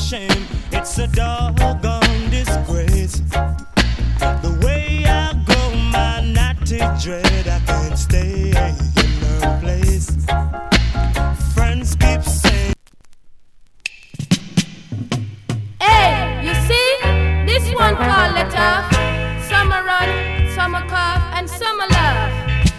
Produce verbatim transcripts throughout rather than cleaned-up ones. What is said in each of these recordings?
shame. It's a doggone disgrace. The way I go, my natty dread, I can't stay in one place. Friends keep saying, hey, you see? This one called Let Off. Summer run, summer cough, and summer love.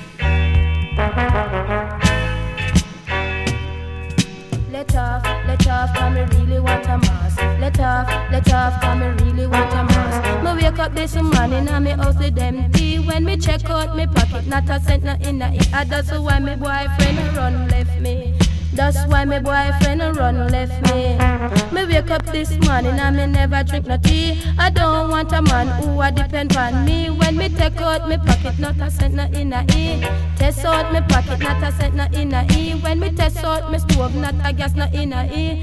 Let off, let off, cause me really want a mass. Let off, let off, cause me really want a mass. Me wake up this morning and me house is empty. When me check out me pocket, not a cent not in it. Ah, that's why my boyfriend run left me. That's why my boyfriend run left me. Me wake up this morning and me never drink no tea. I don't want a man who a depend on me. When me take out me pocket, not a cent not in a e. Test out me pocket, not a cent not in a e. When me test out me stove, not a gas not in a e.